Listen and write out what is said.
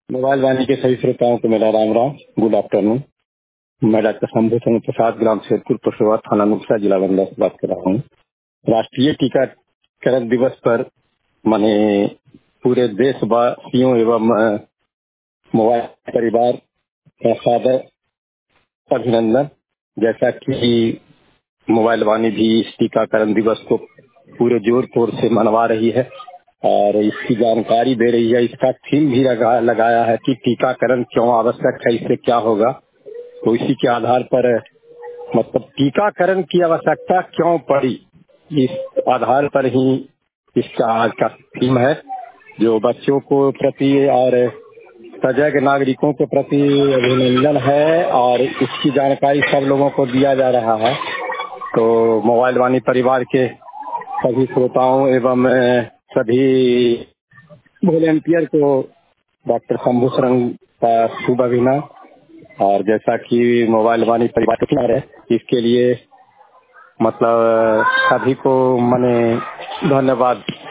Mobile वाणी के सभी श्रोताओं को मेरा राम राम, गुड आफ्टरनून। मैं डॉक्टर शंभू चंद्र प्रसाद, ग्राम शेरपुर, पशुआ, थाना नुकसा, जिला गंगा से बात कर रहा हूँ। राष्ट्रीय टीकाकरण दिवस पर माने पूरे देशवासियों एवं मोबाइल परिवार का सादर अभिनंदन। जैसा कि मोबाइल वाणी भी इस टीकाकरण दिवस को पूरे जोर तोर से मनवा रही है और इसकी जानकारी दे रही है। इसका थीम भी लगाया है कि टीकाकरण क्यों आवश्यक है, इससे क्या होगा। तो इसी के आधार पर मतलब टीकाकरण की आवश्यकता क्यों पड़ी, इस आधार पर ही इसका आज का थीम है, जो बच्चों को प्रति और सजग नागरिकों के प्रति अभिनंदन है और इसकी जानकारी सब लोगों को दिया जा रहा है। तो मोबाइल वाणी परिवार के सभी श्रोताओं एवं सभी वॉलेंटियर को डॉक्टर शंभू शरण का शुभ अभिनंदन। और जैसा कि मोबाइल वाणी परिवार है, इसके लिए मतलब सभी को मैंने धन्यवाद